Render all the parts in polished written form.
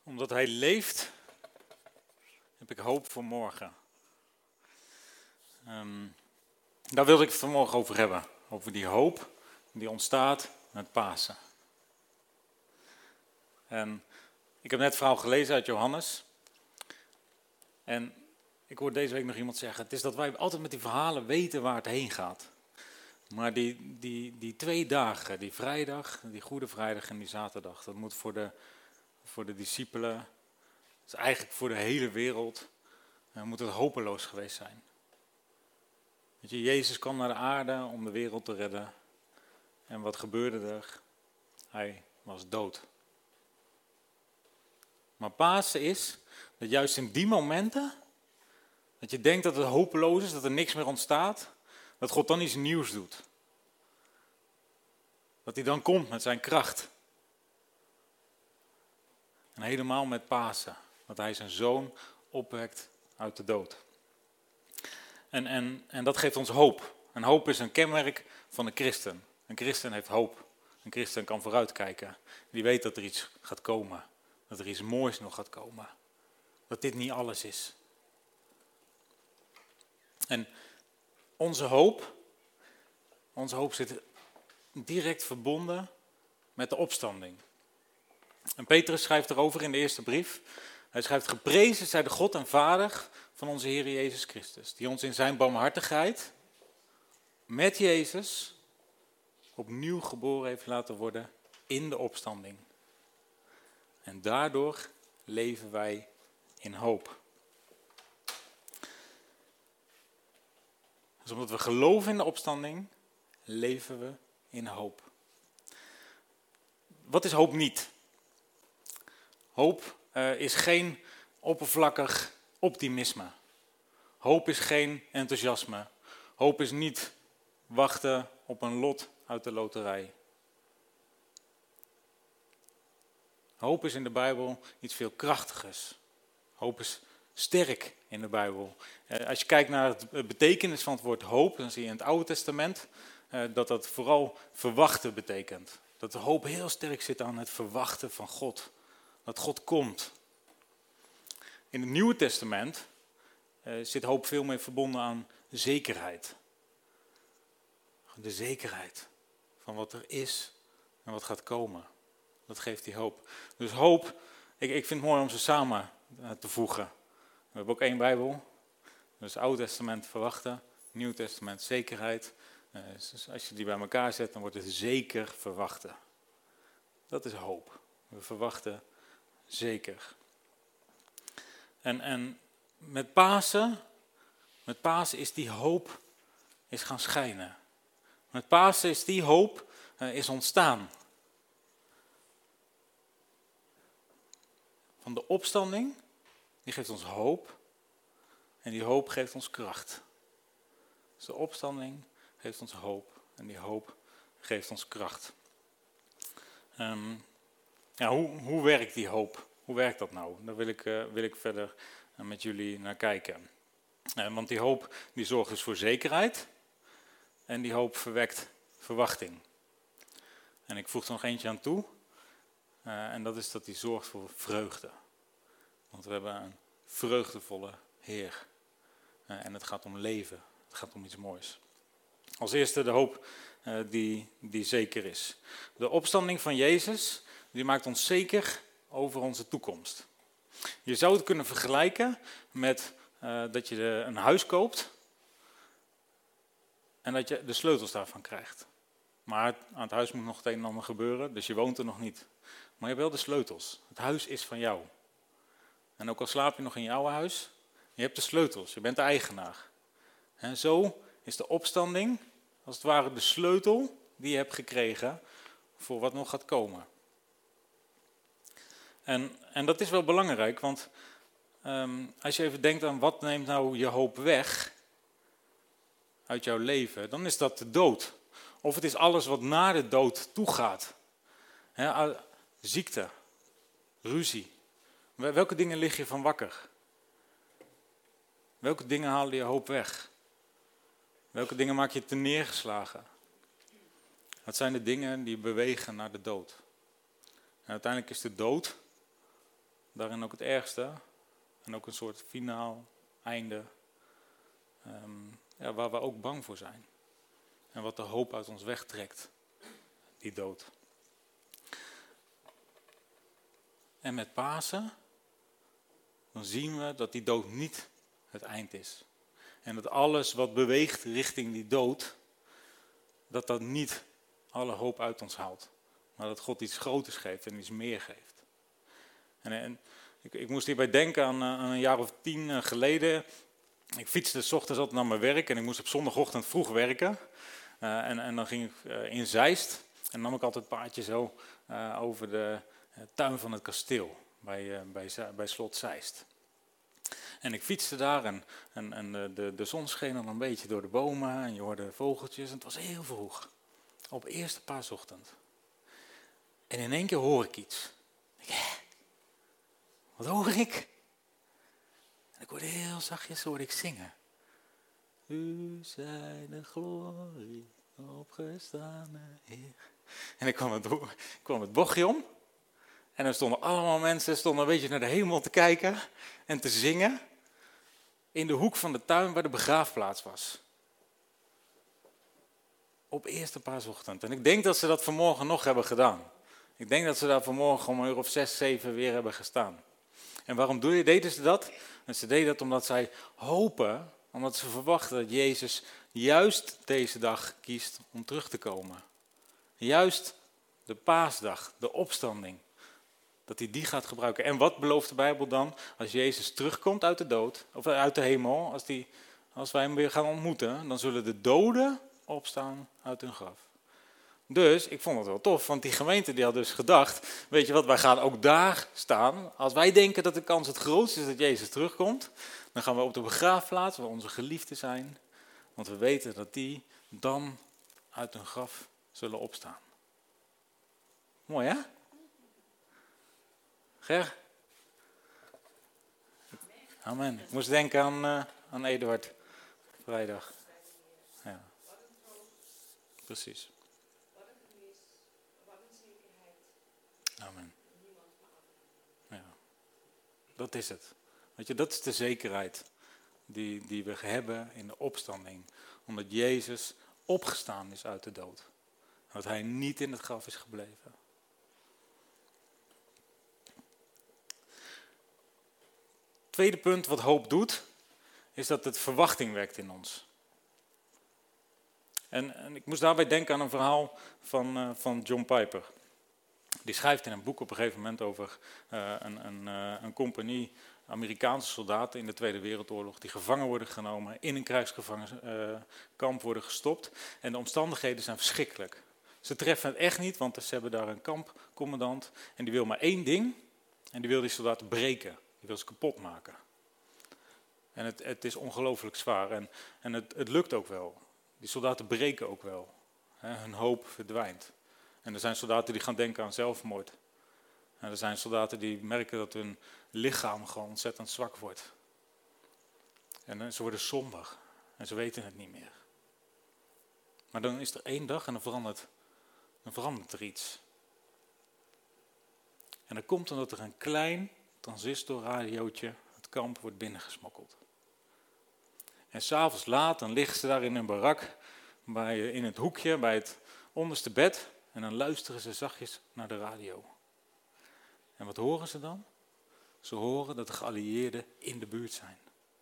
Omdat hij leeft, heb ik hoop voor morgen. Daar wilde ik het vanmorgen over hebben. Over die hoop die ontstaat met Pasen. En ik heb net het verhaal gelezen uit Johannes. En ik hoorde deze week nog iemand zeggen, het is dat wij altijd met die verhalen weten waar het heen gaat. Maar die 2 dagen, die vrijdag, die Goede Vrijdag en die zaterdag, dat moet voor de discipelen, dat is eigenlijk voor de hele wereld, moet het hopeloos geweest zijn. Weet je, Jezus kwam naar de aarde om de wereld te redden. En wat gebeurde er? Hij was dood. Maar Pasen is dat juist in die momenten, dat je denkt dat het hopeloos is, dat er niks meer ontstaat, dat God dan iets nieuws doet. Dat hij dan komt met zijn kracht. En helemaal met Pasen, dat hij zijn zoon opwekt uit de dood. En dat geeft ons hoop. En hoop is een kenmerk van een christen. Een christen heeft hoop. Een christen kan vooruitkijken. Die weet dat er iets gaat komen. Dat er iets moois nog gaat komen. Dat dit niet alles is. En onze hoop zit direct verbonden met de opstanding. En Petrus schrijft erover in de eerste brief. Hij schrijft, geprezen zij de God en Vader van onze Heer Jezus Christus. Die ons in zijn barmhartigheid met Jezus opnieuw geboren heeft laten worden in de opstanding. En daardoor leven wij in hoop. Dus omdat we geloven in de opstanding, leven we in hoop. Wat is hoop niet? Hoop is geen oppervlakkig optimisme. Hoop is geen enthousiasme. Hoop is niet wachten op een lot uit de loterij. Hoop is in de Bijbel iets veel krachtigers. Hoop is sterk in de Bijbel. Als je kijkt naar het betekenis van het woord hoop, dan zie je in het Oude Testament dat dat vooral verwachten betekent. Dat de hoop heel sterk zit aan het verwachten van God. Dat God komt. In het Nieuwe Testament zit hoop veel meer verbonden aan zekerheid. De zekerheid van wat er is en wat gaat komen. Dat geeft die hoop. Dus hoop, ik vind het mooi om ze samen te voegen. We hebben ook 1 Bijbel. Dus Oude Testament verwachten, Nieuw Testament zekerheid. Dus als je die bij elkaar zet, dan wordt het zeker verwachten. Dat is hoop. We verwachten zeker. En met Pasen is die hoop gaan schijnen. Met Pasen is die hoop is ontstaan. Van de opstanding, die geeft ons hoop. En die hoop geeft ons kracht. Dus de opstanding geeft ons hoop. En die hoop geeft ons kracht. Hoe werkt die hoop? Hoe werkt dat nou? Daar wil ik verder met jullie naar kijken. Want die hoop die zorgt dus voor zekerheid. En die hoop verwekt verwachting. En ik voeg er nog eentje aan toe. En dat is dat die zorgt voor vreugde. Want we hebben een vreugdevolle Heer. En het gaat om leven. Het gaat om iets moois. Als eerste de hoop die zeker is. De opstanding van Jezus, die maakt ons zeker over onze toekomst. Je zou het kunnen vergelijken met dat je een huis koopt en dat je de sleutels daarvan krijgt. Maar aan het huis moet nog het een en ander gebeuren, dus je woont er nog niet. Maar je hebt wel de sleutels. Het huis is van jou. En ook al slaap je nog in je oude huis, je hebt de sleutels, je bent de eigenaar. En zo is de opstanding, als het ware de sleutel die je hebt gekregen voor wat nog gaat komen. En dat is wel belangrijk, want als je even denkt aan wat neemt nou je hoop weg uit jouw leven, dan is dat de dood. Of het is alles wat naar de dood toegaat. Ziekte, ruzie. Welke dingen lig je van wakker? Welke dingen halen je hoop weg? Welke dingen maak je te neergeslagen? Wat zijn de dingen die bewegen naar de dood? En uiteindelijk is de dood daarin ook het ergste en ook een soort finaal einde, waar we ook bang voor zijn. En wat de hoop uit ons wegtrekt, die dood. En met Pasen, dan zien we dat die dood niet het eind is. En dat alles wat beweegt richting die dood, dat niet alle hoop uit ons haalt. Maar dat God iets groters geeft en iets meer geeft. En ik moest hierbij denken aan een jaar of 10 geleden. Ik fietste 's ochtends altijd naar mijn werk en ik moest op zondagochtend vroeg werken. En dan ging ik in Zeist en nam ik altijd een paardje zo over de tuin van het kasteel bij slot Zeist. En ik fietste daar en de zon scheen al een beetje door de bomen en je hoorde vogeltjes. En het was heel vroeg, op eerste paasochtend. En in één keer hoor ik iets. Wat hoor ik? En ik hoorde heel zachtjes zingen. U zij de glorie opgestane Heer. En ik kwam het bochtje om. En er stonden allemaal mensen een beetje naar de hemel te kijken en te zingen. In de hoek van de tuin waar de begraafplaats was. Op eerste paasochtend. En ik denk dat ze dat vanmorgen nog hebben gedaan. Ik denk dat ze daar vanmorgen om 1 uur of 6, 7 weer hebben gestaan. En waarom deden ze dat? En ze deden dat omdat zij hopen, omdat ze verwachten dat Jezus juist deze dag kiest om terug te komen. Juist de paasdag, de opstanding. Dat hij die gaat gebruiken. En wat belooft de Bijbel dan? Als Jezus terugkomt uit de dood, of uit de hemel, als wij hem weer gaan ontmoeten, dan zullen de doden opstaan uit hun graf. Dus ik vond het wel tof, want die gemeente die had dus gedacht, weet je wat, wij gaan ook daar staan. Als wij denken dat de kans het grootst is dat Jezus terugkomt, dan gaan we op de begraafplaats waar onze geliefden zijn. Want we weten dat die dan uit hun graf zullen opstaan. Mooi hè? Ger? Amen. Ik moest denken aan Eduard vrijdag. Ja. Precies. Amen. Ja. Dat is het. Weet je, dat is de zekerheid die we hebben in de opstanding. Omdat Jezus opgestaan is uit de dood. Dat hij niet in het graf is gebleven. Tweede punt wat hoop doet, is dat het verwachting wekt in ons. En ik moest daarbij denken aan een verhaal van John Piper. Die schrijft in een boek op een gegeven moment over een compagnie Amerikaanse soldaten in de Tweede Wereldoorlog die gevangen worden genomen, in een krijgsgevangenkamp worden gestopt. En de omstandigheden zijn verschrikkelijk. Ze treffen het echt niet, want ze hebben daar een kampcommandant en die wil maar één ding en die wil die soldaten breken. Die wil ze kapot maken. En het is ongelooflijk zwaar en het lukt ook wel. Die soldaten breken ook wel. Hun hoop verdwijnt. En er zijn soldaten die gaan denken aan zelfmoord. En er zijn soldaten die merken dat hun lichaam gewoon ontzettend zwak wordt. En ze worden somber. En ze weten het niet meer. Maar dan is er één dag en dan verandert er iets. En dat komt omdat er een klein transistorradiootje het kamp wordt binnengesmokkeld. En 's avonds laat, dan liggen ze daar in een barak, in het hoekje, bij het onderste bed. En dan luisteren ze zachtjes naar de radio. En wat horen ze dan? Ze horen dat de geallieerden in de buurt zijn.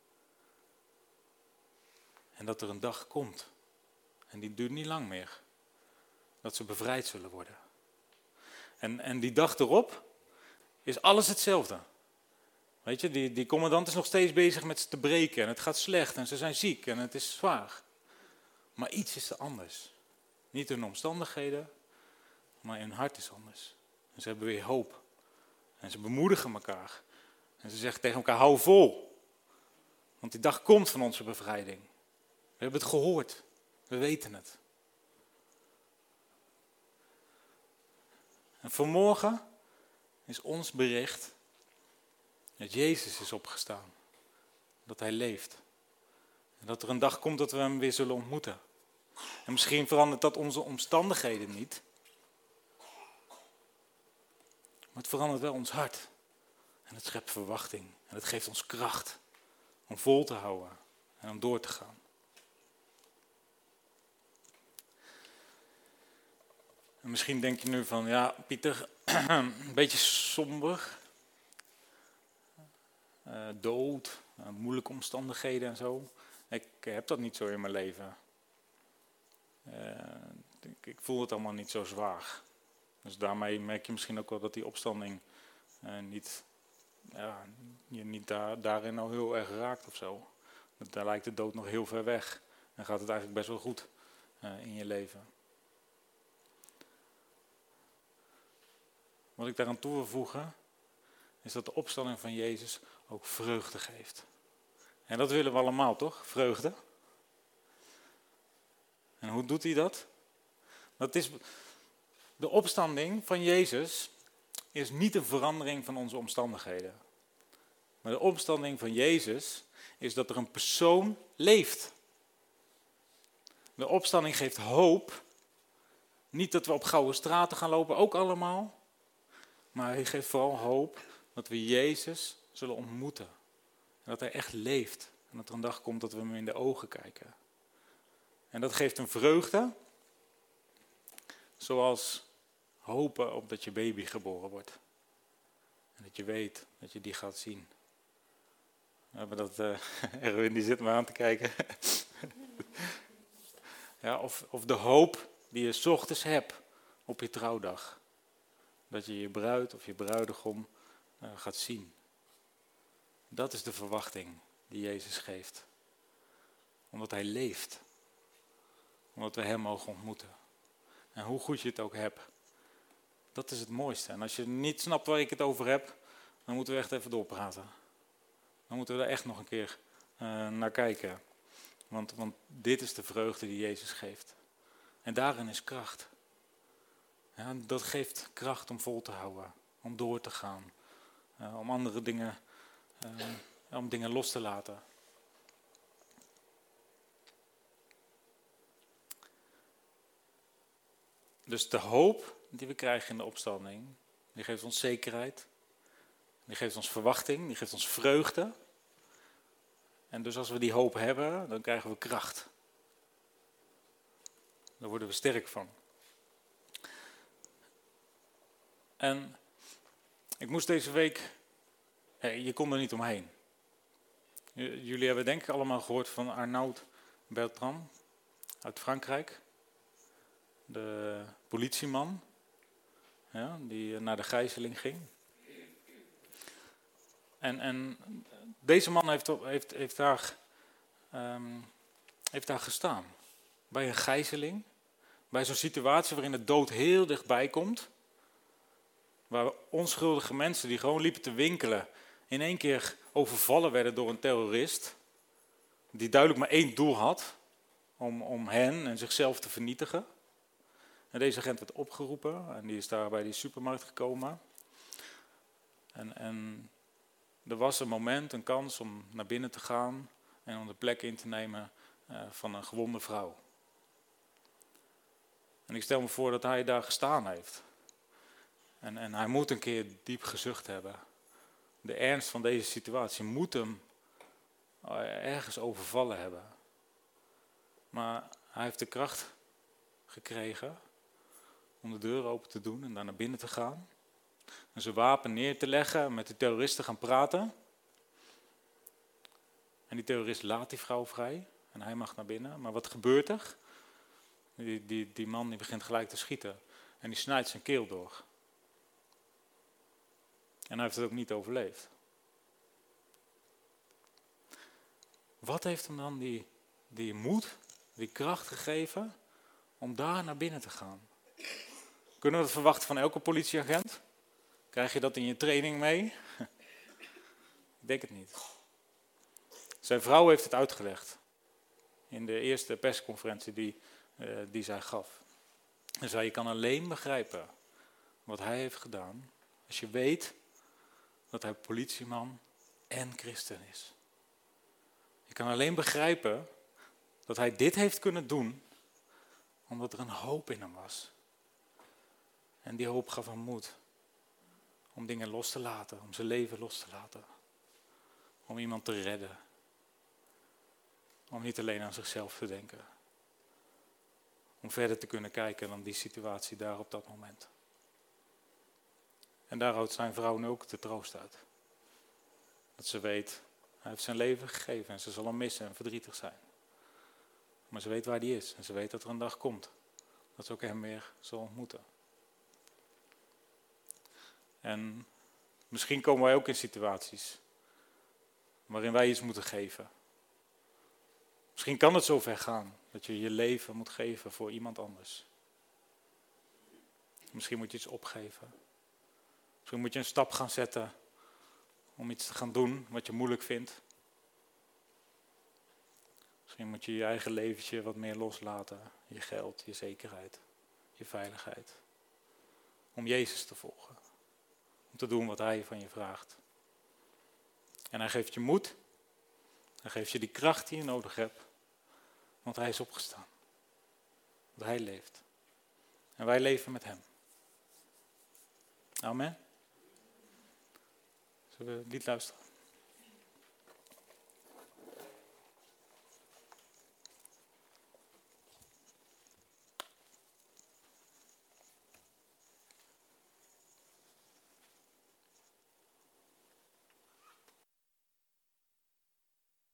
En dat er een dag komt. En die duurt niet lang meer. Dat ze bevrijd zullen worden. En die dag erop is alles hetzelfde. Weet je, die commandant is nog steeds bezig met ze te breken. En het gaat slecht en ze zijn ziek en het is zwaar. Maar iets is er anders. Niet hun omstandigheden, maar hun hart is anders. En ze hebben weer hoop. En ze bemoedigen elkaar. En ze zeggen tegen elkaar, hou vol. Want die dag komt van onze bevrijding. We hebben het gehoord. We weten het. En vanmorgen is ons bericht dat Jezus is opgestaan. Dat hij leeft. En dat er een dag komt dat we hem weer zullen ontmoeten. En misschien verandert dat onze omstandigheden niet. Maar het verandert wel ons hart. En het schept verwachting. En het geeft ons kracht om vol te houden en om door te gaan. En misschien denk je nu van, ja Pieter, een beetje somber. Dood, moeilijke omstandigheden en zo. Ik heb dat niet zo in mijn leven. Ik voel het allemaal niet zo zwaar. Dus daarmee merk je misschien ook wel dat die opstanding je niet daarin al heel erg raakt of zo. Daar lijkt de dood nog heel ver weg. En gaat het eigenlijk best wel goed in je leven. Wat ik daaraan toe wil voegen, is dat de opstanding van Jezus ook vreugde geeft. En dat willen we allemaal, toch? Vreugde. En hoe doet hij dat? Dat is de opstanding van Jezus is niet een verandering van onze omstandigheden. Maar de opstanding van Jezus is dat er een persoon leeft. De opstanding geeft hoop. Niet dat we op gouden straten gaan lopen, ook allemaal. Maar hij geeft vooral hoop dat we Jezus zullen ontmoeten. En dat hij echt leeft. En dat er een dag komt dat we hem in de ogen kijken. En dat geeft een vreugde. Zoals hopen op dat je baby geboren wordt. En dat je weet dat je die gaat zien. We hebben dat, Erwin die zit me aan te kijken. Ja, of de hoop die je 's ochtends hebt op je trouwdag. Dat je je bruid of je bruidegom gaat zien. Dat is de verwachting die Jezus geeft. Omdat hij leeft. Omdat we hem mogen ontmoeten. En hoe goed je het ook hebt. Dat is het mooiste. En als je niet snapt waar ik het over heb, dan moeten we echt even doorpraten. Dan moeten we er echt nog een keer naar kijken. Want dit is de vreugde die Jezus geeft. En daarin is kracht. Ja, dat geeft kracht om vol te houden. Om door te gaan. Om andere dingen, om dingen los te laten. Dus de hoop die we krijgen in de opstanding, die geeft ons zekerheid. Die geeft ons verwachting, die geeft ons vreugde. En dus als we die hoop hebben, dan krijgen we kracht. Daar worden we sterk van. En ik moest deze week, je kon er niet omheen. Jullie hebben denk ik allemaal gehoord van Arnaud Beltrame uit Frankrijk. De politieman, ja, die naar de gijzeling ging. En deze man heeft daar gestaan. Bij een gijzeling. Bij zo'n situatie waarin de dood heel dichtbij komt. Waar onschuldige mensen die gewoon liepen te winkelen in één keer overvallen werden door een terrorist. Die duidelijk maar één doel had. Om hen en zichzelf te vernietigen. En deze agent werd opgeroepen en die is daar bij die supermarkt gekomen. En er was een moment, een kans om naar binnen te gaan en om de plek in te nemen van een gewonde vrouw. En ik stel me voor dat hij daar gestaan heeft. En hij moet een keer diep gezucht hebben. De ernst van deze situatie moet hem ergens overvallen hebben. Maar hij heeft de kracht gekregen om de deur open te doen en daar naar binnen te gaan. En zijn wapen neer te leggen, met de terroristen gaan praten. En die terrorist laat die vrouw vrij en hij mag naar binnen. Maar wat gebeurt er? Die man die begint gelijk te schieten en die snijdt zijn keel door. En hij heeft het ook niet overleefd. Wat heeft hem dan die moed, die kracht gegeven om daar naar binnen te gaan? Kunnen we dat verwachten van elke politieagent? Krijg je dat in je training mee? Ik denk het niet. Zijn vrouw heeft het uitgelegd. In de eerste persconferentie die zij gaf. Hij zei, je kan alleen begrijpen wat hij heeft gedaan als je weet dat hij politieman en christen is. Je kan alleen begrijpen dat hij dit heeft kunnen doen omdat er een hoop in hem was. En die hoop gaf hem moed om dingen los te laten, om zijn leven los te laten. Om iemand te redden. Om niet alleen aan zichzelf te denken. Om verder te kunnen kijken dan die situatie daar op dat moment. En daar houdt zijn vrouw nu ook de troost uit. Dat ze weet, hij heeft zijn leven gegeven en ze zal hem missen en verdrietig zijn. Maar ze weet waar hij is en ze weet dat er een dag komt. Dat ze ook hem weer zal ontmoeten. En misschien komen wij ook in situaties waarin wij iets moeten geven. Misschien kan het zo ver gaan dat je je leven moet geven voor iemand anders. Misschien moet je iets opgeven. Misschien moet je een stap gaan zetten om iets te gaan doen wat je moeilijk vindt. Misschien moet je je eigen leventje wat meer loslaten. Je geld, je zekerheid, je veiligheid. Om Jezus te volgen. Om te doen wat Hij van je vraagt. En Hij geeft je moed. Hij geeft je die kracht die je nodig hebt. Want Hij is opgestaan. Want Hij leeft. En wij leven met Hem. Amen. Zullen we het lied luisteren?